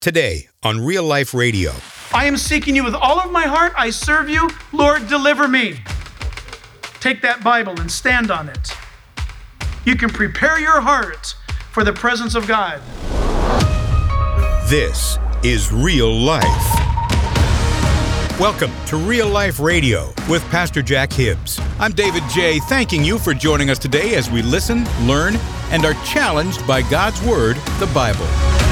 Today on Real Life Radio. I am seeking you with all of my heart. I serve you. Lord, deliver me. Take that Bible and stand on it. You can prepare your heart for the presence of God. This is Real Life. Welcome to Real Life Radio with Pastor Jack Hibbs. I'm David J., thanking you for joining us today as we listen, learn, and are challenged by God's Word, the Bible.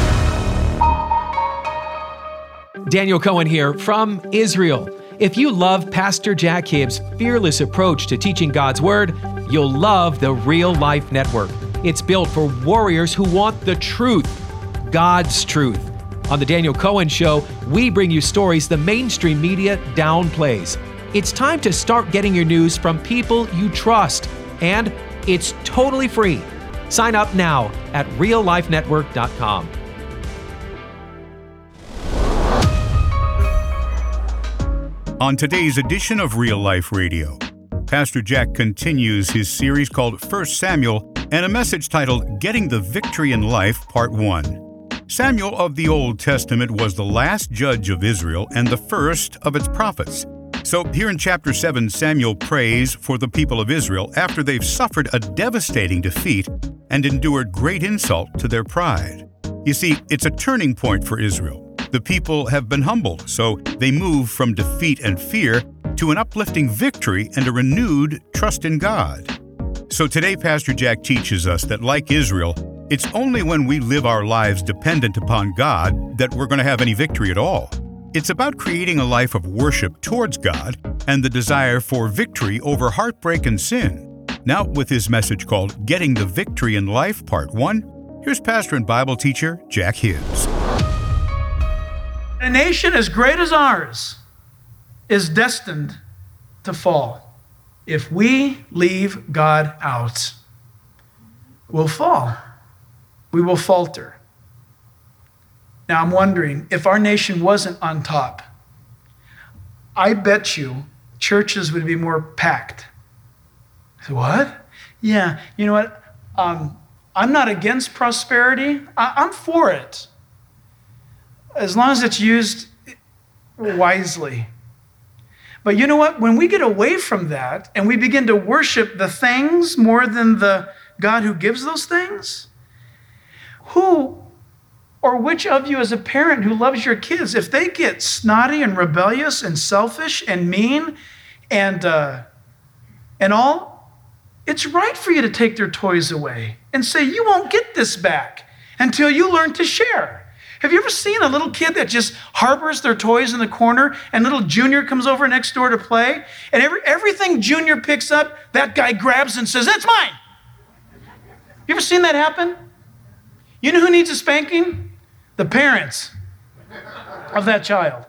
Daniel Cohen here from Israel. If you love Pastor Jack Hibbs' fearless approach to teaching God's Word, you'll love the Real Life Network. It's built for warriors who want the truth, God's truth. On The Daniel Cohen Show, we bring you stories the mainstream media downplays. It's time to start getting your news from people you trust, and it's totally free. Sign up now at reallifenetwork.com. On today's edition of Real Life Radio, Pastor Jack continues his series called 1 Samuel and a message titled Getting the Victory in Life, Part 1. Samuel of the Old Testament was the last judge of Israel and the first of its prophets. So here in chapter 7, Samuel prays for the people of Israel after they've suffered a devastating defeat and endured great insult to their pride. You see, it's a turning point for Israel. The people have been humbled, so they move from defeat and fear to an uplifting victory and a renewed trust in God. So today, Pastor Jack teaches us that, like Israel, it's only when we live our lives dependent upon God that we're going to have any victory at all. It's about creating a life of worship towards God and the desire for victory over heartbreak and sin. Now, with his message called Getting the Victory in Life, Part 1, here's pastor and Bible teacher Jack Hibbs. A nation as great as ours is destined to fall. If we leave God out, we'll fall. We will falter. Now I'm wondering, if our nation wasn't on top, I bet you churches would be more packed. What? Yeah, you know what? I'm not against prosperity. I'm for it, as long as it's used wisely. But you know what? When we get away from that and we begin to worship the things more than the God who gives those things, who or which of you as a parent who loves your kids, if they get snotty and rebellious and selfish and mean and all, it's right for you to take their toys away and say, you won't get this back until you learn to share. Have you ever seen a little kid that just harbors their toys in the corner and little Junior comes over next door to play? And everything Junior picks up, that guy grabs and says, that's mine. You ever seen that happen? You know who needs a spanking? The parents of that child.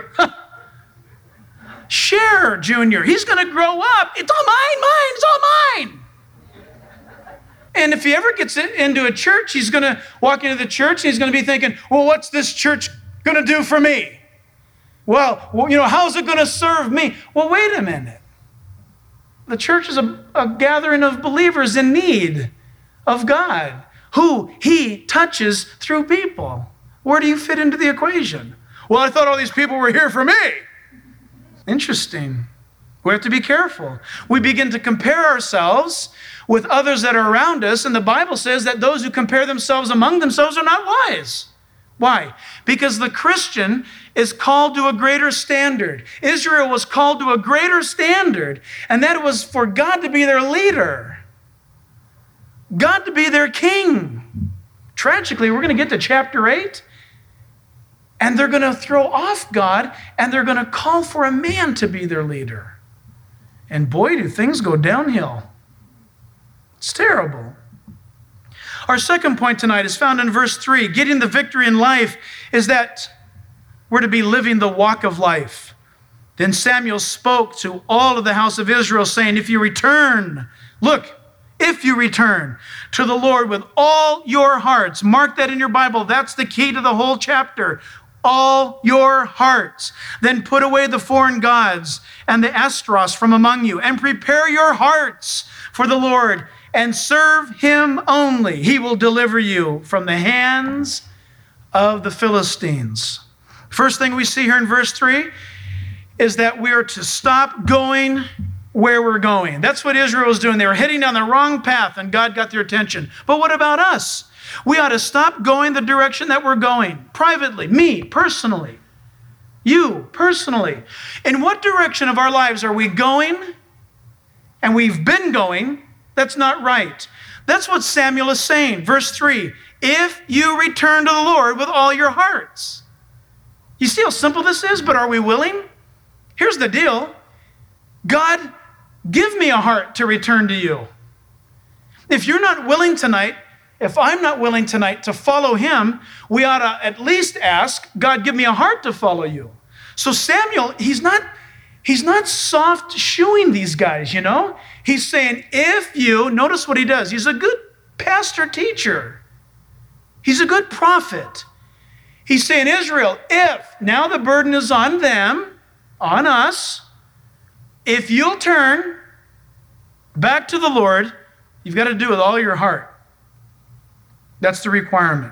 Share, Junior. He's going to grow up. It's all mine, it's all mine. And if he ever gets into a church, he's going to walk into the church and he's going to be thinking, well, what's this church going to do for me? Well, how's it going to serve me? Well, wait a minute. The church is a gathering of believers in need of God, who he touches through people. Where do you fit into the equation? Well, I thought all these people were here for me. Interesting. We have to be careful. We begin to compare ourselves with others that are around us, and the Bible says that those who compare themselves among themselves are not wise. Why? Because the Christian is called to a greater standard. Israel was called to a greater standard, and that was for God to be their leader, God to be their king. Tragically, we're going to get to chapter 8, and they're going to throw off God, and they're going to call for a man to be their leader. And boy, do things go downhill. It's terrible. Our second point tonight is found in verse 3. Getting the victory in life is that we're to be living the walk of life. Then Samuel spoke to all of the house of Israel, saying, if you return to the Lord with all your hearts, mark that in your Bible, that's the key to the whole chapter, all your hearts, then put away the foreign gods and the Ashtaroth from among you, and prepare your hearts for the Lord, and serve him only. He will deliver you from the hands of the Philistines. First thing we see here in verse 3 is that we are to stop going where we're going. That's what Israel was doing. They were heading down the wrong path, and God got their attention. But what about us? We ought to stop going the direction that we're going, privately, me, personally, you, personally. In what direction of our lives are we going? And we've been going. That's not right. That's what Samuel is saying. Verse 3, if you return to the Lord with all your hearts. You see how simple this is, but are we willing? Here's the deal. God, give me a heart to return to you. If you're not willing tonight, if I'm not willing tonight to follow him, we ought to at least ask, God, give me a heart to follow you. So Samuel, he's not soft shoeing these guys, you know? He's saying, if you, notice what he does. He's a good pastor teacher. He's a good prophet. He's saying, Israel, if, now the burden is on them, on us, if you'll turn back to the Lord, you've got to do it with all your heart. That's the requirement.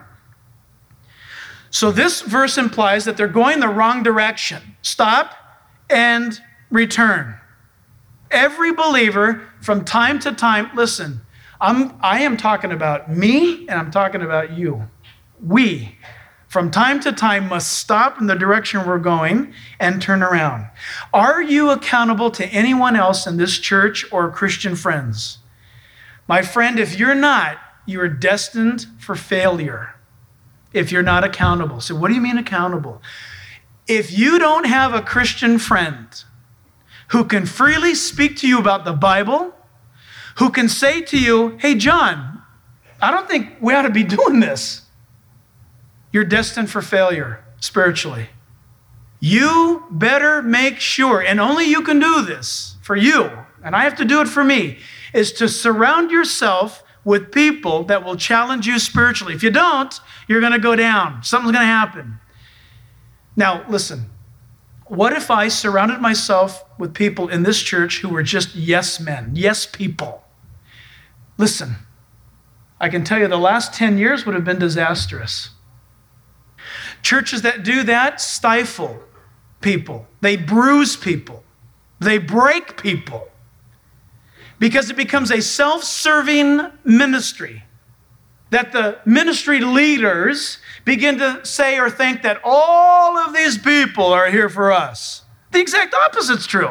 So this verse implies that they're going the wrong direction. Stop and return. Every believer from time to time, listen, I am talking about me and I'm talking about you. We, from time to time, must stop in the direction we're going and turn around. Are you accountable to anyone else in this church or Christian friends? My friend, if you're not, you are destined for failure if you're not accountable. So what do you mean accountable? If you don't have a Christian friend who can freely speak to you about the Bible, who can say to you, hey, John, I don't think we ought to be doing this. You're destined for failure spiritually. You better make sure, and only you can do this for you, and I have to do it for me, is to surround yourself with people that will challenge you spiritually. If you don't, you're going to go down. Something's going to happen. Now, listen, what if I surrounded myself with people in this church who were just yes men, yes people? Listen, I can tell you the last 10 years would have been disastrous. Churches that do that stifle people. They bruise people. They break people. Because it becomes a self-serving ministry that the ministry leaders begin to say or think that all of these people are here for us. The exact opposite's true.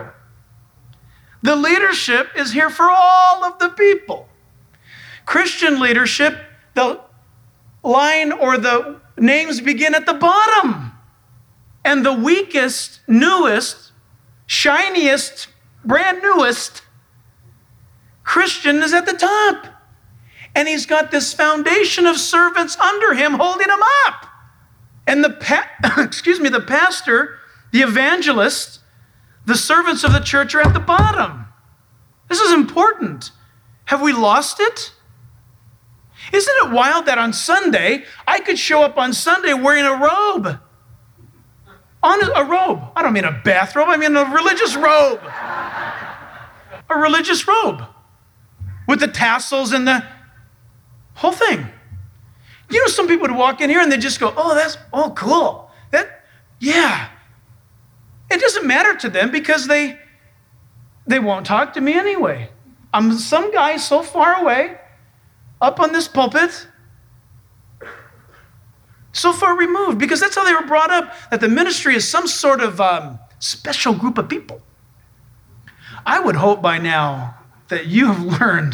The leadership is here for all of the people. Christian leadership, the line or the names begin at the bottom. And the weakest, newest, shiniest, brand newest Christian is at the top. And he's got this foundation of servants under him holding him up. And the pastor, the evangelist, the servants of the church are at the bottom. This is important. Have we lost it? Isn't it wild that on Sunday, I could show up on Sunday wearing a robe? A robe. I don't mean a bathrobe, I mean a religious robe. A religious robe. With the tassels and the whole thing. You know, some people would walk in here and they just go, oh, cool. Yeah. It doesn't matter to them because they won't talk to me anyway. I'm some guy so far away, up on this pulpit, so far removed, because that's how they were brought up, that the ministry is some sort of special group of people. I would hope by now that you have learned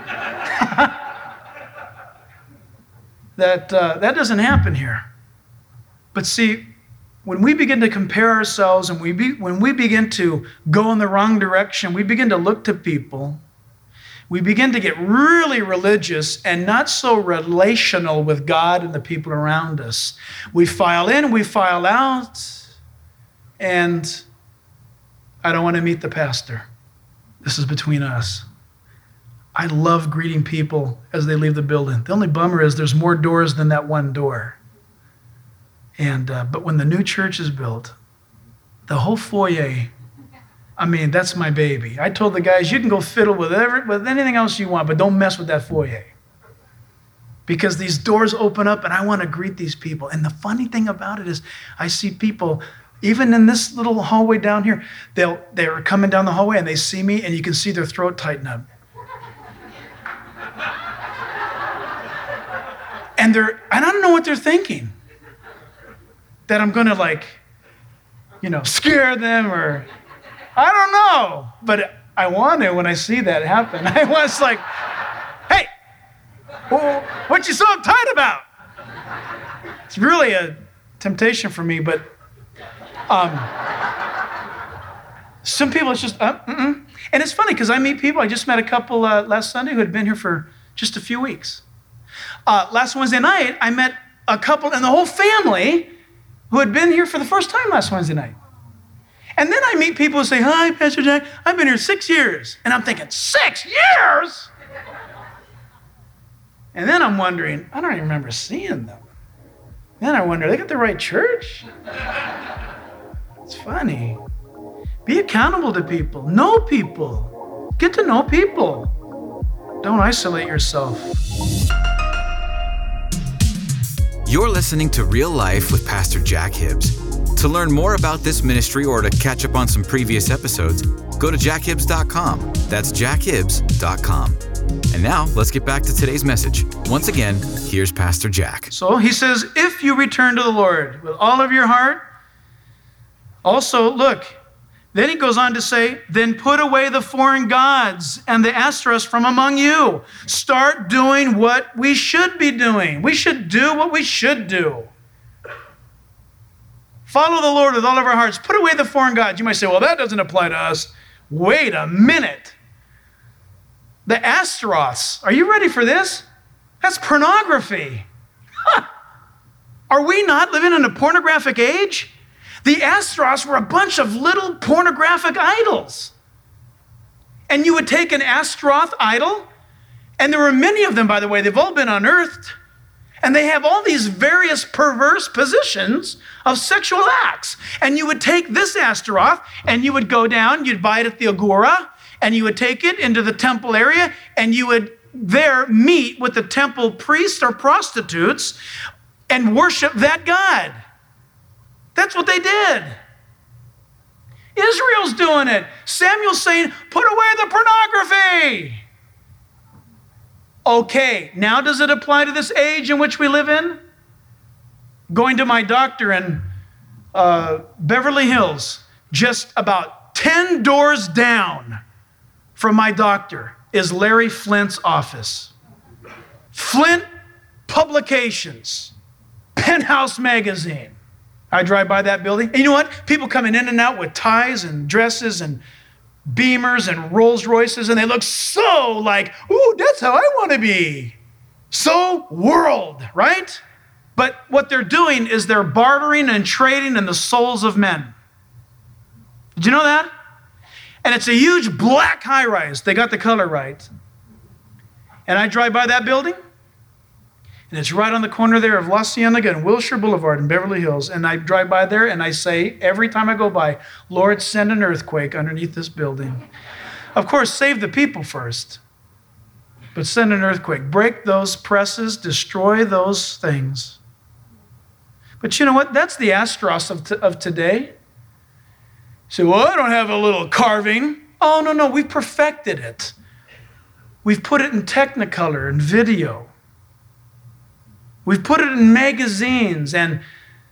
that doesn't happen here. But see, when we begin to compare ourselves and when we begin to go in the wrong direction, we begin to look to people, we begin to get really religious and not so relational with God and the people around us. We file in, we file out, and I don't want to meet the pastor. This is between us. I love greeting people as they leave the building. The only bummer is there's more doors than that one door. But when the new church is built, the whole foyer, I mean, that's my baby. I told the guys, you can go fiddle with anything else you want, but don't mess with that foyer. because these doors open up and I want to greet these people. And the funny thing about it is I see people, even in this little hallway down here, they're coming down the hallway and they see me and you can see their throat tighten up. And I don't know what they're thinking. That I'm gonna scare them or, I don't know. But I want to when I see that happen. I was like, hey, what you so uptight about? It's really a temptation for me, but some people it's just, And it's funny because I meet people, I just met a couple last Sunday who had been here for just a few weeks. Last Wednesday night, I met a couple and the whole family who had been here for the first time last Wednesday night. And then I meet people who say, hi, Pastor Jack, I've been here 6 years. And I'm thinking, 6 years? And then I'm wondering, I don't even remember seeing them. Then I wonder, they got the right church? It's funny. Be accountable to people. Know people. Get to know people. Don't isolate yourself. You're listening to Real Life with Pastor Jack Hibbs. To learn more about this ministry or to catch up on some previous episodes, go to jackhibbs.com. That's jackhibbs.com. And now, let's get back to today's message. Once again, here's Pastor Jack. So he says, if you return to the Lord with all of your heart, also, look, then he goes on to say, then put away the foreign gods and the Ashtoreths from among you. Start doing what we should be doing. We should do what we should do. Follow the Lord with all of our hearts. Put away the foreign gods. You might say, well, that doesn't apply to us. Wait a minute. The Ashtoreths, are you ready for this? That's pornography. Are we not living in a pornographic age? The Ashtoreths were a bunch of little pornographic idols. And you would take an Ashtoreth idol, and there were many of them, by the way, they've all been unearthed, and they have all these various perverse positions of sexual acts. And you would take this Ashtoreth, and you would go down, you'd buy it at the Agora, and you would take it into the temple area, and you would there meet with the temple priests or prostitutes and worship that god. That's what they did. Israel's doing it. Samuel's saying, put away the pornography. Okay, now does it apply to this age in which we live in? Going to my doctor in Beverly Hills, just about 10 doors down from my doctor is Larry Flint's office. Flint Publications, Penthouse Magazine. I drive by that building. And you know what? People coming in and out with ties and dresses and Beamers and Rolls Royces, and they look so like, ooh, that's how I want to be. So world, right? But what they're doing is they're bartering and trading in the souls of men. Did you know that? And it's a huge black high-rise. They got the color right. And I drive by that building, and it's right on the corner there of La Cienega and Wilshire Boulevard in Beverly Hills. And I drive by there, and I say, every time I go by, Lord, send an earthquake underneath this building. Of course, save the people first, but send an earthquake. Break those presses, destroy those things. But you know what? That's the Ashtoreths of today. You say, well, I don't have a little carving. Oh, no, we've perfected it. We've put it in Technicolor and video. We've put it in magazines and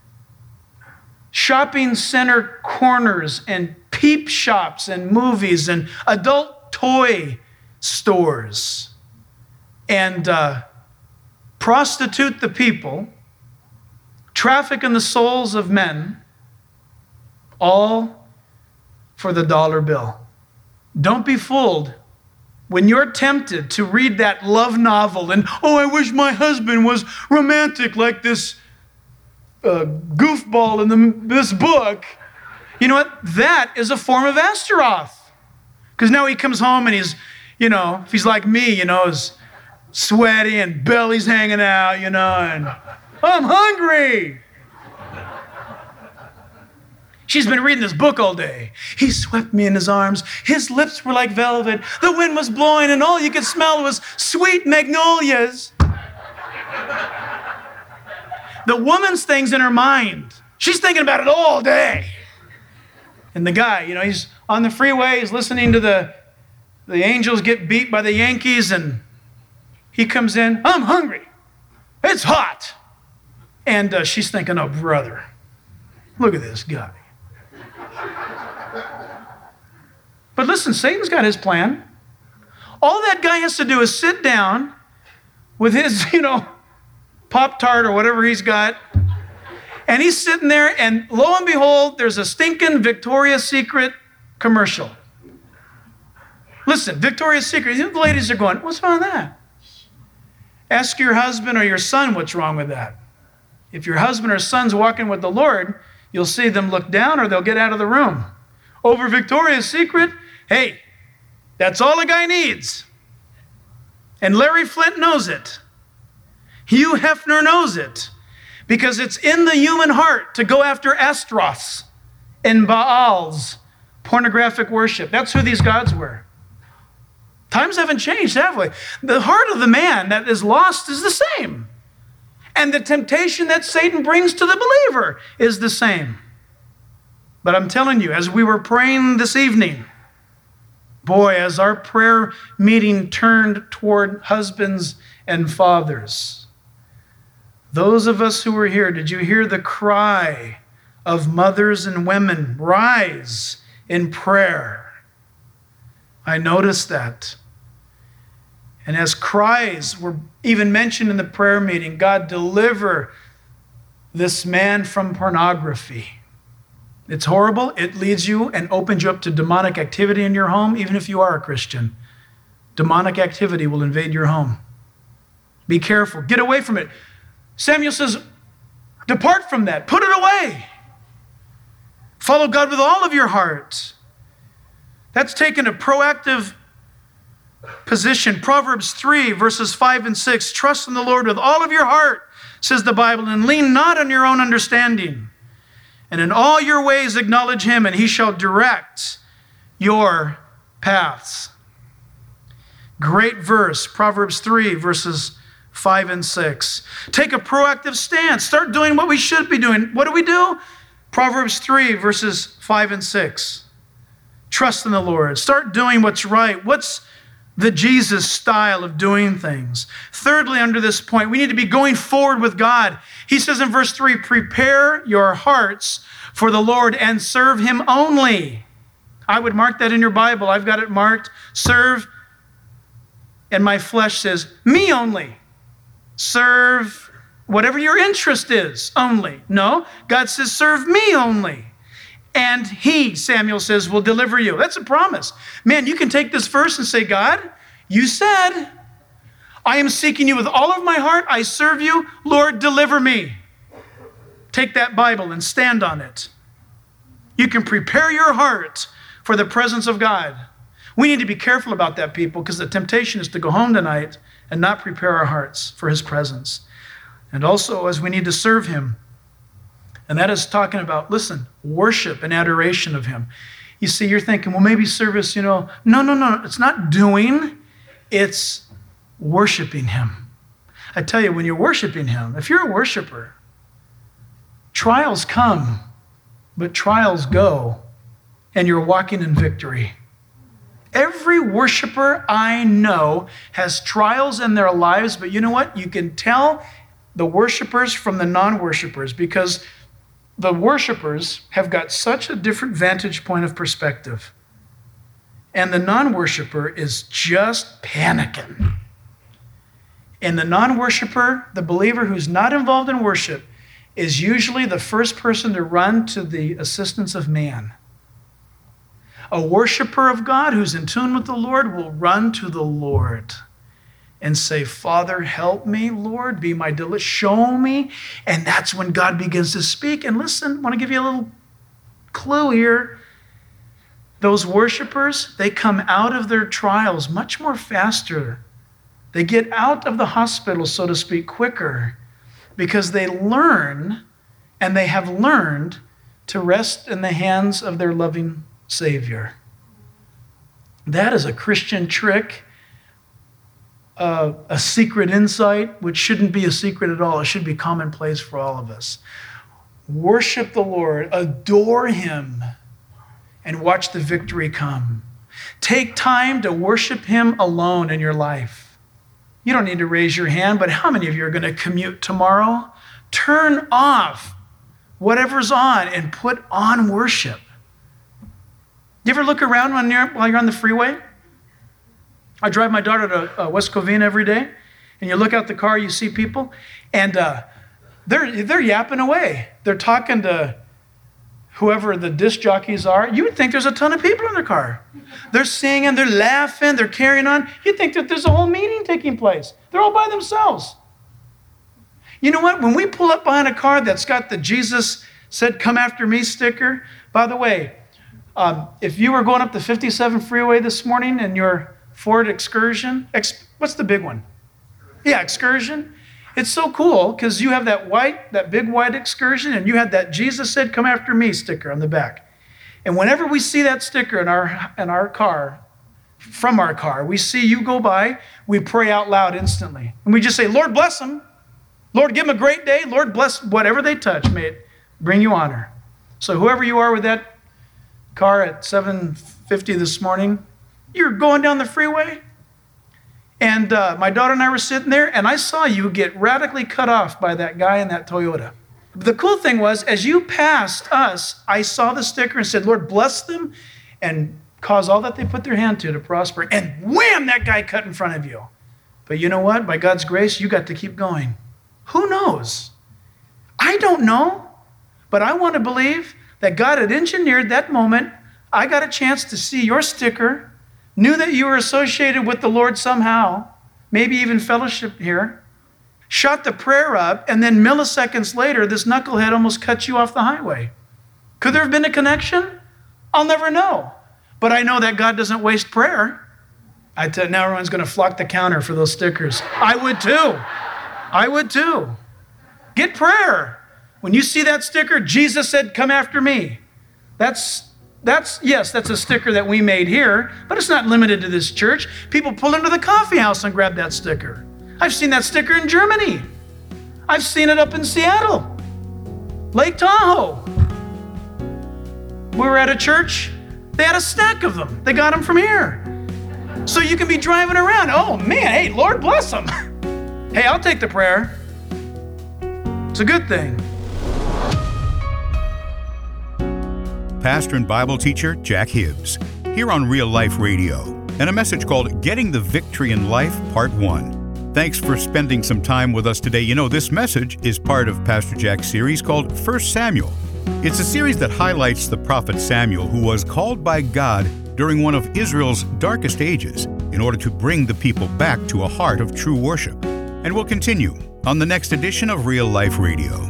shopping center corners and peep shops and movies and adult toy stores and prostitute the people, traffic in the souls of men, all for the dollar bill. Don't be fooled. When you're tempted to read that love novel and, oh, I wish my husband was romantic like this goofball in this book, you know what? That is a form of Ashtaroth. Because now he comes home and he's, if he's like me, is sweaty and belly's hanging out, and I'm hungry. She's been reading this book all day. He swept me in his arms. His lips were like velvet. The wind was blowing and all you could smell was sweet magnolias. The woman's thing's in her mind. She's thinking about it all day. And the guy, he's on the freeway, he's listening to the Angels get beat by the Yankees, and he comes in, I'm hungry. It's hot. And she's thinking, oh, brother, look at this guy. But listen, Satan's got his plan. All that guy has to do is sit down with his, Pop-Tart or whatever he's got, and he's sitting there, and lo and behold, there's a stinking Victoria's Secret commercial. Listen, Victoria's Secret, the ladies are going, what's wrong with that? Ask your husband or your son what's wrong with that. If your husband or son's walking with the Lord, you'll see them look down or they'll get out of the room. Over Victoria's Secret, hey, that's all a guy needs. And Larry Flint knows it. Hugh Hefner knows it. Because it's in the human heart to go after Astros and Baal's pornographic worship. That's who these gods were. Times haven't changed, have we? The heart of the man that is lost is the same. And the temptation that Satan brings to the believer is the same. But I'm telling you, as we were praying this evening, boy, as our prayer meeting turned toward husbands and fathers, those of us who were here, did you hear the cry of mothers and women rise in prayer? I noticed that. And as cries were even mentioned in the prayer meeting, God, deliver this man from pornography. It's horrible. It leads you and opens you up to demonic activity in your home, even if you are a Christian. Demonic activity will invade your home. Be careful. Get away from it. Samuel says, depart from that. Put it away. Follow God with all of your heart. That's taken a proactive position. Proverbs 3, verses 5 and 6. Trust in the Lord with all of your heart, says the Bible, and lean not on your own understanding. And in all your ways acknowledge him, and he shall direct your paths. Great verse, Proverbs 3, verses 5 and 6. Take a proactive stance. Start doing what we should be doing. What do? Proverbs 3, verses 5 and 6. Trust in the Lord. Start doing what's right. What's the Jesus style of doing things? Thirdly, under this point, we need to be going forward with God. He says in verse 3, prepare your hearts for the Lord and serve him only. I would mark that in your Bible. I've got it marked, serve, and my flesh says, me only. Serve whatever your interest is only. No, God says, serve me only. And he, Samuel says, will deliver you. That's a promise. Man, you can take this verse and say, God, you said, I am seeking you with all of my heart. I serve you. Lord, deliver me. Take that Bible and stand on it. You can prepare your heart for the presence of God. We need to be careful about that, people, because the temptation is to go home tonight and not prepare our hearts for his presence. And also, as we need to serve him, and that is talking about, listen, worship and adoration of him. You see, you're thinking, well, maybe service, no. It's not doing, it's worshiping him. I tell you, when you're worshiping him, if you're a worshiper, trials come, but trials go, and you're walking in victory. Every worshiper I know has trials in their lives, but you know what? You can tell the worshipers from the non-worshipers, because the worshipers have got such a different vantage point of perspective. And the non-worshiper is just panicking. And the non-worshiper, the believer who's not involved in worship, is usually the first person to run to the assistance of man. A worshiper of God who's in tune with the Lord will run to the Lord and say, Father, help me, Lord, be my deliverer, show me. And that's when God begins to speak. And listen, I want to give you a little clue here. Those worshipers, they come out of their trials much more faster. They get out of the hospital, so to speak, quicker, because they learn, and they have learned to rest in the hands of their loving Savior. That is a Christian trick a secret insight, which shouldn't be a secret at all. It should be commonplace for all of us. Worship the Lord, adore Him, and watch the victory come. Take time to worship Him alone in your life. You don't need to raise your hand, but how many of you are going to commute tomorrow? Turn off whatever's on and put on worship. You ever look around while you're on the freeway? I drive my daughter to West Covina every day, and you look out the car, you see people, and they're yapping away. They're talking to whoever the disc jockeys are. You would think there's a ton of people in their car. They're singing, they're laughing, they're carrying on. You'd think that there's a whole meeting taking place. They're all by themselves. You know what? When we pull up behind a car that's got the Jesus said, "Come after me" sticker, by the way, if you were going up the 57 freeway this morning in your Ford Excursion, what's the big one? Yeah, Excursion. It's so cool because you have that big white Excursion, and you had that Jesus said, "Come after me" sticker on the back. And whenever we see that sticker in our car, from our car, we see you go by, we pray out loud instantly. And we just say, "Lord, bless them. Lord, give them a great day. Lord, bless whatever they touch. May it bring you honor." So whoever you are with that car at 7:50 this morning, you're going down the freeway, and my daughter and I were sitting there, and I saw you get radically cut off by that guy in that Toyota. The cool thing was, as you passed us, I saw the sticker and said, "Lord, bless them and cause all that they put their hand to prosper." And wham, that guy cut in front of you. But you know what? By God's grace, you got to keep going. Who knows? I don't know, but I want to believe that God had engineered that moment. I got a chance to see your sticker, knew that you were associated with the Lord somehow, maybe even fellowship here, shot the prayer up, and then milliseconds later, this knucklehead almost cut you off the highway. Could there have been a connection? I'll never know. But I know that God doesn't waste prayer. Now everyone's going to flock the counter for those stickers. I would too. I would too. Get prayer. When you see that sticker, Jesus said, "Come after me." That's a sticker that we made here, but it's not limited to this church. People pull into the coffee house and grab that sticker. I've seen that sticker in Germany. I've seen it up in Seattle, Lake Tahoe. We were at a church. They had a stack of them. They got them from here. So you can be driving around. Oh man, hey, Lord bless them. Hey, I'll take the prayer. It's a good thing. Pastor and Bible teacher Jack Hibbs, here on Real Life Radio, and a message called Getting the Victory in Life, Part 1. Thanks for spending some time with us today. You know, this message is part of Pastor Jack's series called 1 Samuel. It's a series that highlights the prophet Samuel, who was called by God during one of Israel's darkest ages in order to bring the people back to a heart of true worship. And we'll continue on the next edition of Real Life Radio.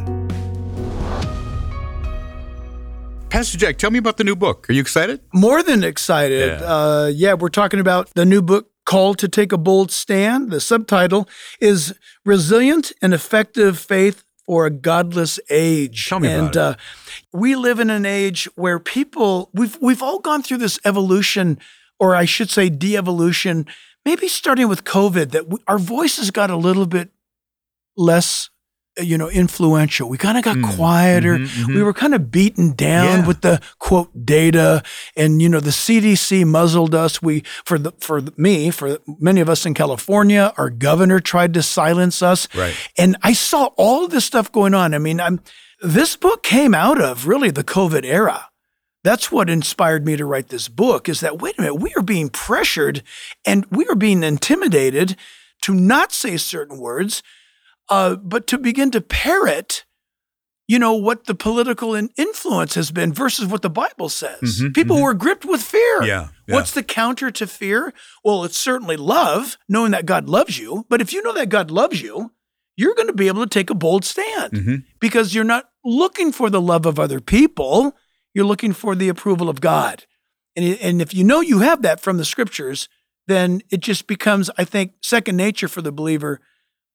Pastor Jack, tell me about the new book. Are you excited? More than excited. Yeah. We're talking about the new book, Called to Take a Bold Stand. The subtitle is Resilient and Effective Faith for a Godless Age. Tell me about it. We live in an age where we've all gone through this evolution, or I should say de-evolution, maybe starting with COVID, that our voices got a little bit less influential. We kind of got quieter. We were kind of beaten down with the quote data, and the CDC muzzled us. For many of us in California, our governor tried to silence us. Right. And I saw all of this stuff going on. I mean, this book came out of really the COVID era. That's what inspired me to write this book, is that, wait a minute, we are being pressured and we are being intimidated to not say certain words, but to begin to parrot, what the political influence has been versus what the Bible says. People were gripped with fear. Yeah. What's the counter to fear? Well, it's certainly love, knowing that God loves you. But if you know that God loves you, you're going to be able to take a bold stand because you're not looking for the love of other people. You're looking for the approval of God. And if you know you have that from the scriptures, then it just becomes, I think, second nature for the believer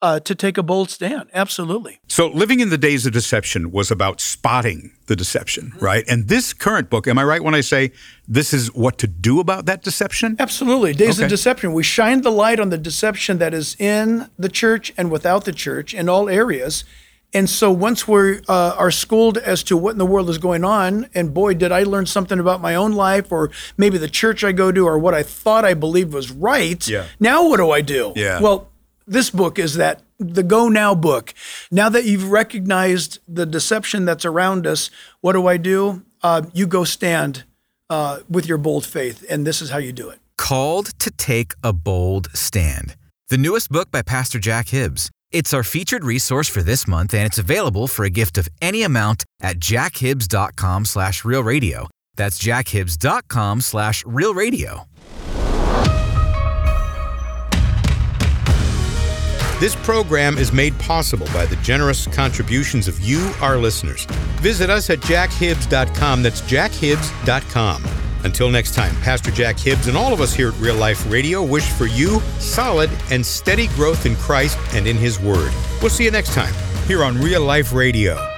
to take a bold stand. Absolutely. So Living in the Days of Deception was about spotting the deception, right? And this current book, am I right when I say this is what to do about that deception? Absolutely. Days Okay. of Deception. We shine the light on the deception that is in the church and without the church in all areas. And so once we are schooled as to what in the world is going on, and boy, did I learn something about my own life or maybe the church I go to or what I thought I believed was right. Yeah. Now what do I do? Yeah. Well, this book is the Go Now book. Now that you've recognized the deception that's around us, what do? You go stand with your bold faith, and this is how you do it. Called to Take a Bold Stand. The newest book by Pastor Jack Hibbs. It's our featured resource for this month, and it's available for a gift of any amount at jackhibbs.com/realradio. That's jackhibbs.com/realradio. This program is made possible by the generous contributions of you, our listeners. Visit us at jackhibbs.com. That's jackhibbs.com. Until next time, Pastor Jack Hibbs and all of us here at Real Life Radio wish for you solid and steady growth in Christ and in His Word. We'll see you next time here on Real Life Radio.